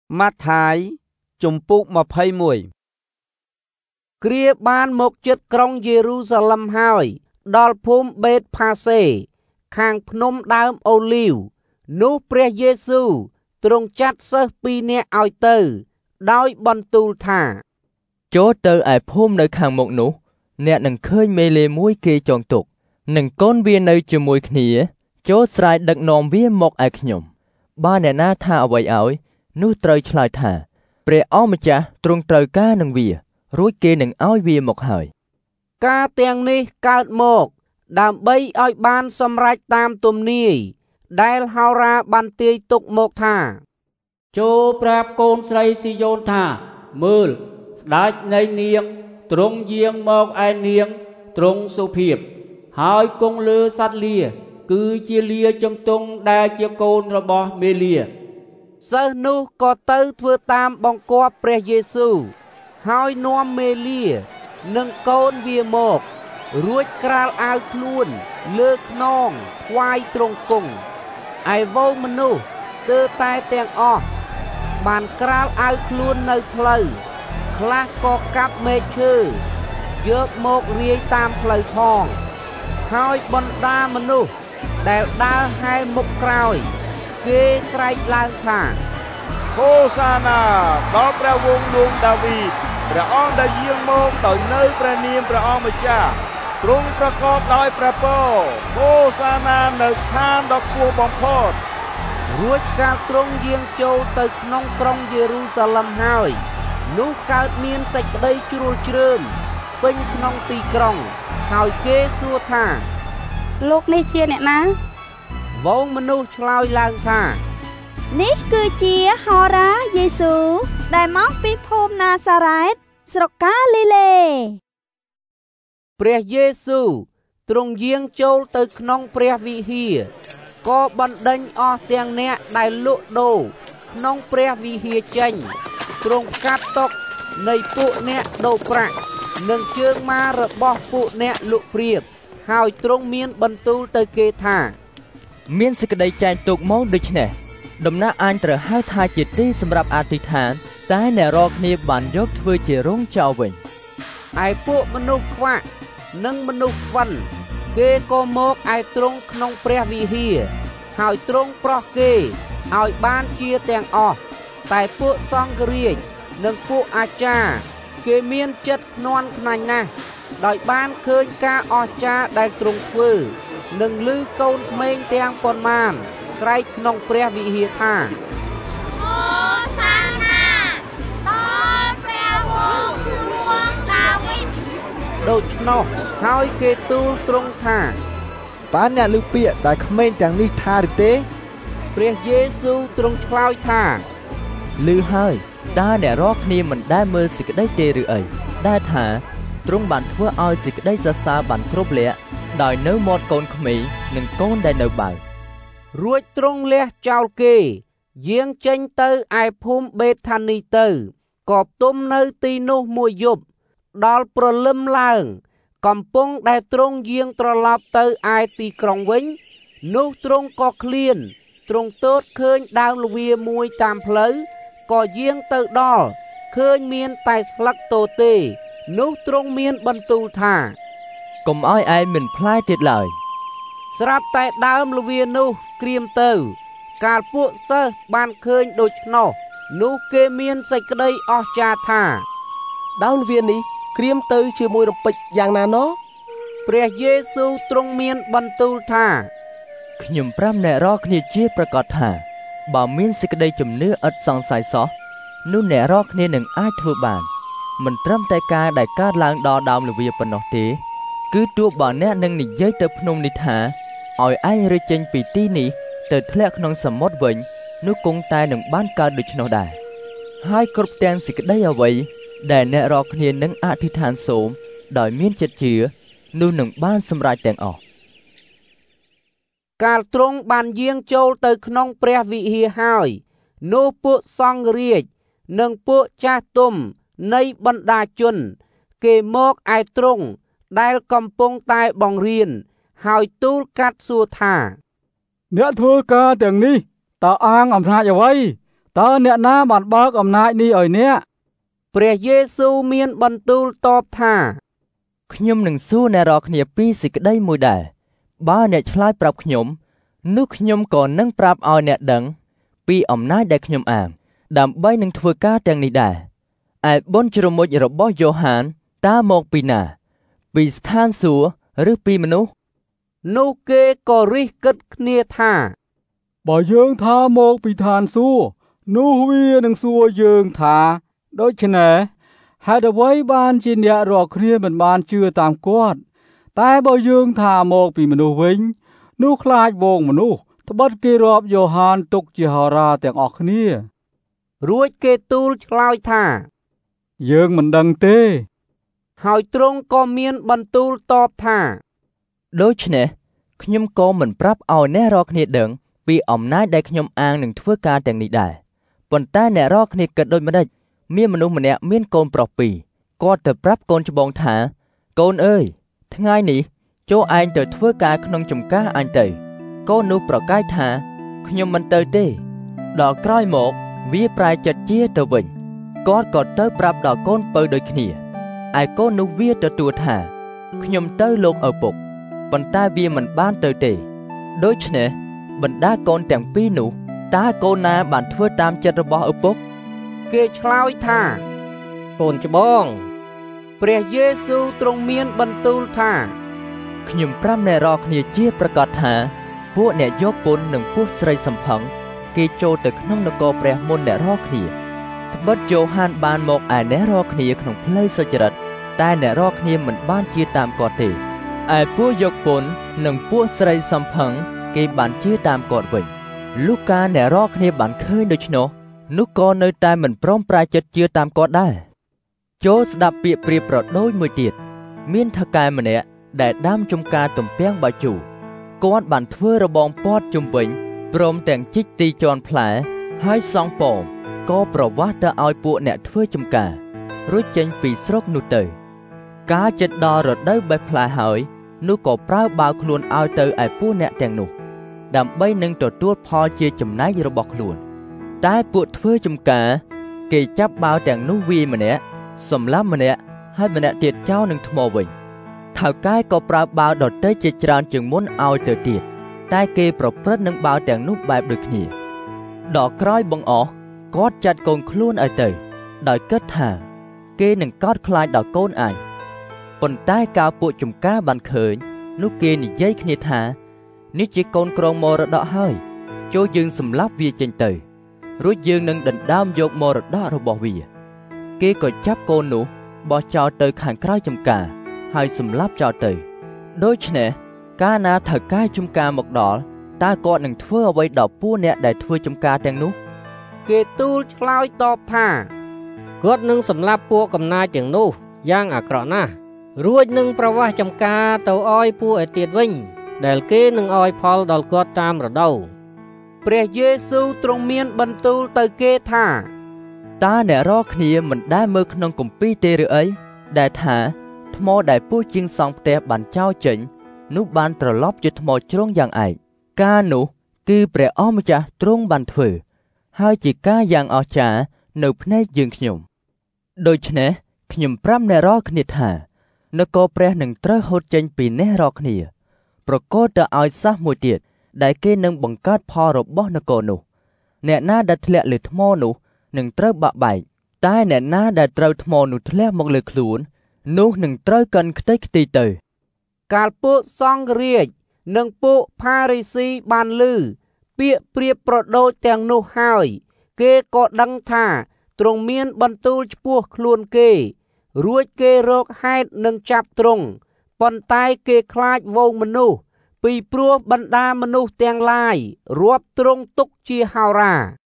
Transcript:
ម៉ាថាយជំពូក21គ្រាបានមកជិតក្រុងយេរូសាឡិមហើយដល់ភូមិបេតផាសេខាងភ្នំដើមអូលីវនោះព្រះយេស៊ូវទ្រង់ចាត់សិស្ស2នាក់ឲ្យទៅដោយបន្ទូលថាចូលទៅឯភូមិនៅខាងមុខនោះអ្នកនឹងឃើញមេលេមួយគេចងទុកនឹងកូនវានៅជាមួយគ្នាចូលស្រាយដឹកនាំវាមកឯខ្ញុំបើអ្នកណាថាអ្វីឲ្យនោះត្រូវឆ្លើយថាព្រះអម្ចាស់ទ្រង់ត្រូវការនឹងវារួចគេនឹងឲ្យវាមកហើយការទាំងនេះកើតមកដើម្បីឲ្យបានសម្រេចតាមទំនាយដែលហោរាបានទាយទុកមកថាចូលប្រាប់កូនស្រីស៊ីយ៉ូនថាមើលស្ដេចនៃនាងទ្រង់យាងមកឯនាងទ្រង់សុភាពហើយគង់លើសត្វលាគឺជាលាជំទង់ដែលជាកូនរបស់មេលាសិស្សនោះក៏ទៅធ្វើតាមបង្គាប់ព្រះយេស៊ូវហើយនាំមេលានិងកូនវាមករួចក្រាលអាវខ្លួនលើខ្នងថ្វាយទ្រង់គង់ឯវងមនុស្សស្ទើរតែទាំងអស់បានក្រាលអាវខ្លួននៅផ្លូវខ្លះក៏កាប់មែកឈើយកមករាយតាមផ្លូវផងហើយបណ្ដាមនុស្សដែលដើរហែមុខក្រោយគេស្រែកឡើងថាហូសាណាដល់ព្រះវង្សលោកដាវីតព្រះអង្គដែលយាងមកដោយនៅព្រះនាមព្រះអង្គម្ចាស់ទ្រង់ប្រកបដោយព្រះពរហូសាណានៅស្ថានដ៏ខ្ពស់បំផុតរួចកាលទ្រង់យាងចូលទៅក្នុងក្រុងយេរូសាឡិមហើយនោះកើតមានសេចក្តីជ្រួលជ្រើមពេញក្នុងទីក្រុងហើយគេសួរថាលោកនេះជាអ្នកណាវងមនុស្សឆ្លើយឡើងថានេះគឺជាហោរាយេស៊ូដែលមកពីភូមិណាសារ៉េតស្រុកកាលីលេព្រះយេស៊ូវទ្រង់យាងចូលទៅក្នុងព្រះវិហារក៏បណ្ដេញអស់ទាំងអ្នកដែលលក់ដូរក្នុងព្រះវិហារចេញទ្រង់កាត់តុនៃពួកអ្នកដូរប្រាក់និងជើងម៉ារបស់ពួកអ្នកលក់ព្រាបហើយទ្រង់មានបន្ទូលទៅគេថាមានសេចក្តីចែងទុកមកដូច្នេះដំណាក់អាញត្រូវហៅថាជាទីសម្រាប់អធិដ្ឋានតែអ្នករកគ្នាបានយកធ្វើជារោងចោលវិញឯពួកមនុស្សខ្វាក់និងមនុស្សខ្វិនគេក៏មកឯទ្រង់ក្នុងព្រះវិហារហើយទ្រង់ប្រោះគេឲ្យបានជាទាំងអស់តែពួកសង្ឃរាជនិងពួកអាចារ្យគេមានចិត្តខ្នាន់ខ្នាញ់ណាស់ដោយបានឃើញការអស្ចារ្យដែលទ្រង់ធ្វើនិងឮកូនក្មេងទាំងប៉ុន្មានស្រែកក្នុងព្រះវិហារថាហូសាណាដល់ព្រះវង្សលោកដាវីតដូច្នោះហើយគេទូលទ្រង់ថាតើអ្នកឮពាក្យដែលក្មេងទាំងនេះថាឬទេព្រះយេស៊ូវទ្រង់ឆ្លើយថាឮហើយតើអ្នករកគ្នាមិនដែលមើលសេចក្តីទេឬអីដែលថាទ្រង់បានធ្វើឲ្យសេចក្តីសរសើរបានគ្រប់លក្ខដោយនៅមាត់កូនក្មេងនិងកូនដែលនៅបើរួចទ្រង់លះចោលគេយាងចេញទៅឯភូមិបេថានីទៅក៏ផ្ទុំនៅទីនោះមួយយប់ដល់ព្រលឹមឡើងកំពុងដែលទ្រង់យាងត្រឡប់ទៅឯទីក្រុងវិញនោះទ្រង់ក៏ឃ្លានទ្រង់ទតឃើញដើមល្វាមួយតាមផ្លូវក៏យាងទៅដល់ឃើញមានតែស្លឹកទទេនោះទ្រង់មានបន្ទូលថាកុំឲ្យឯងមិនផ្លែទៀតឡើយស្រាប់តែដើមល្វានោះក្រៀមទៅកាលពួកសិស្សបានឃើញដូច្នោះនោះគេមានសេចក្តីអស្ចារ្យថាដើមល្វានេះក្រៀមទៅជាមួយរំពេចយ៉ាងណាណោះព្រះយេស៊ូវទ្រង់មានបន្ទូលថាខ្ញុំប្រាប់អ្នករកគ្នាជាប្រកាសថាបើមានសេចក្តីជំនឿឥតសង្ស័យសោះនោះអ្នករកគ្នានឹងអាចធ្វើបានមិនត្រឹមតែការដែលកើតឡើងដល់ដើមល្វាប៉ុណ្ណោះទេគឺទោះបើអ្នកនឹងនិយាយទៅភ្នំនេះថាឲ្យឯងរើចេញពីទីនេះទៅធ្លាក់ក្នុងសមុទ្រវិញនោះគង់តែនឹងបានកើតដូច្នោះដែរហើយគ្រប់ទាំងសេចក្តីអ្វីដែលអ្នករកគ្នានឹងអធិដ្ឋានសូមដោយមានចិត្តជឿនោះនឹងបានសម្រេចទាំងអស់កាលទ្រង់បានយាងចូលទៅក្នុងព្រះវិហារហើយនោះពួកសង្ឃរាជនិងពួកចាស់ទុំនៃបណ្ដាជនគេមកឯទ្រង់ដែលកំពុងតែបង្រៀនហើយទូលកាត់សួរថាអ្នកធ្វើការទាំងនេះតើអាងអំណាចអ្វីតើអ្នកណាបានបើកអំណាចនេះឲ្យអ្នកព្រះយេស៊ូវមានបន្ទូលតបថាខ្ញុំនឹងសួរអ្នករាល់គ្នាពីសេចក្តីមួយដែរបើអ្នកឆ្លើយប្រាប់ខ្ញុំនោះខ្ញុំក៏នឹងប្រាប់ឲ្យអ្នកដឹងពីអំណាចដែលខ្ញុំអាងដើម្បីនឹងធ្វើការទាំងនេះដែរឯបុណ្យជ្រមុជរបស់យ៉ូហានតើមកពីណាពីស្ថានសួគ៌ឬពីមនុស្សនោះគេក៏រិះគិតគ្នាថាបើយើងថាមកពីឋានសួគ៌នោះវានឹងសួរយើងថាដូច្នេះហេតុអ្វីបានជាអ្នករាល់គ្នាមិនបានជឿតាមគាត់តែបើយើងថាមកពីមនុស្សវិញនោះខ្លាចវងមនុស្សត្បិតគេរាប់យ៉ូហានទុកជាហោរាទាំងអស់គ្នារួចគេទូលឆ្លើយថាយើងមិនដឹងទេហើយទ្រង់ក៏មានបន្ទូលតបថាដូច្នេះខ្ញុំក៏មិនប្រាប់ឲ្យអ្នករាល់គ្នាដឹងពីអំណាចដែលខ្ញុំអាងនឹងធ្វើការទាំងនេះដែរប៉ុន្តែអ្នករាល់គ្នាគិតដូចម្ដេចមានមនុស្សម្នាក់មានកូនប្រុសពីរគាត់ទៅប្រាប់កូនច្បងថាកូនអើយថ្ងៃនេះចូលឯងទៅធ្វើការក្នុងចម្ការអញទៅកូននោះប្រកែកថាខ្ញុំមិនទៅទេដល់ក្រោយមកវាប្រែចិត្តជាទៅវិញគាត់ក៏ទៅប្រាប់ដល់កូនពៅដូចគ្នាឯកូននោះវាទទួលថាខ្ញុំទៅលោកឪពុកប៉ុន្តែវាមិនបានទៅទេដូច្នេះបណ្ដាកូនទាំងពីរនោះតើកូនណាបានធ្វើតាមចិត្តរបស់ឪពុកគេឆ្លើយថាកូនច្បងព្រះយេស៊ូវទ្រង់មានបន្ទូលថាខ្ញុំប្រាប់អ្នករាល់គ្នាជាប្រកាសថាពួកអ្នកយកពន្ធនិងពួកស្រីសំផឹងគេចូលទៅក្នុងនគរព្រះមុនអ្នករាល់គ្នាត្បិតយ៉ូហានបានមកឯអ្នករាល់គ្នាក្នុងផ្លូវសុចរិតតែអ្នករាល់គ្នាមិនបានជឿតាមគាត់ទេឯពួកយកពន្ធនិងពួកស្រីសំផឹងគេបានជឿតាមគាត់វិញលុះកាលអ្នករាល់គ្នាបានឃើញដូច្នោះនោះក៏នៅតែមិនព្រមប្រាចិត្តជឿតាមគាត់ដែរចូលស្ដាប់ពាក្យប្រៀបប្រដូចមួយទៀតមានថៅកែម្នាក់ដែលដាំចំការទំពាំងបាយជូរគាត់បានធ្វើរបងព័ទ្ធជុំវិញព្រមទាំងជីកទីជន់ផ្លែហើយសង់ប៉មក៏ប្រវាស់ទៅឲ្យពួកអ្នកធ្វើចំការរួចចេញពីស្រុកនោះទៅកាលជិតដល់រដូវបេះផ្លែហើយនោះក៏ប្រើបាវខ្លួនឲ្យទៅឯពួកអ្នកទាំងនោះដើម្បីនឹងទទួលផលជាចំណែករបស់ខ្លួនតែពួកធ្វើចំការគេចាប់បាវទាំងនោះវាយម្នាក់សម្លាប់ម្នាក់ហើយម្នាក់ទៀតចោលនឹងថ្មវិញថៅកែក៏ប្រើបាវដទៃជាច្រើនជាងមុនឲ្យទៅទៀតតែគេប្រព្រឹត្តនឹងបាវទាំងនោះបែបដូចគ្នាដល់ក្រោយបង្អស់គាត់ចាត់កូនខ្លួនឲ្យទៅដោយគិតថាគេនឹងកោតខ្លាចដល់កូនអញប៉ុន្តែកាលពួកចំការបានឃើញនោះគេនិយាយគ្នាថានេះជាកូនក្រងមរតកហើយចូលយើងសម្លាប់វាចេញទៅរួចយើងនឹងដណ្ដើមយកមរតករបស់វាគេក៏ចាប់កូននោះបោះចោលទៅខាងក្រៅចំការហើយសម្លាប់ចោលទៅដូច្នេះកាលណាថៅកែចំការមកដល់តើគាត់នឹងធ្វើអ្វីដល់ពួកអ្នកដែលធ្វើចំការទាំងនោះគេទូលឆ្លើយតបថាគាត់នឹងសម្លាប់ពួកកំណាចទាំងនោះយ៉ាងអាក្រក់ណាស់រួចនឹងប្រវាស់ចំការទៅឲ្យពួកឯទៀតវិញដែលគេនឹងឲ្យផលដល់គាត់តាមរដូវព្រះយេស៊ូវទ្រង់មានបន្ទូលទៅគេថាតើអ្នករាល់គ្នាមិនដែលមើលក្នុងគម្ពីរទេឬអីដែលថាថ្មដែលពូជាងសង់ផ្ទះបានចោលចេញនោះបានត្រឡប់ជាថ្មជ្រុងយ៉ាងឯកការនោះគឺព្រះអម្ចាស់ទ្រង់បានធ្វើហើយជាការយ៉ាងអស្ចារ្យនៅភ្នែកយើងខ្ញុំដូច្នេះខ្ញុំប្រាប់អ្នករាល់គ្នាថានគរព្រះនឹងត្រូវហូតចេញពីអ្នករាល់គ្នាប្រកល់ទៅឲ្យសះមួយទៀតដែលគេនឹងបង្កើតផលរបស់នគរនោះអ្នកណាដែលធ្លាក់លើថ្មនោះនឹងត្រូវបាក់បែកតែអ្នកណាដែលត្រូវថ្មនោះធ្លាក់មកលើខ្លួននោះនឹងត្រូវកាន់ខ្ទេចខ្ទីទៅកាលពួកសង្ឃរាជនិងពួកផារីស៊ីបានឮពាក្យប្រៀបប្រដូចទាំងនោះហើយគេក៏ដឹងថាទ្រង់មានបន្ទូលឆ្ពោះខ្លួនគេរួចគេរកហេតុនឹងចាប់ទ្រង់ប៉ុន្តែគេខ្លាចវងមនុស្សពីព្រោះបណ្ដាមនុស្សទាំងឡាយរាប់ទ្រង់ទុកជាហោរា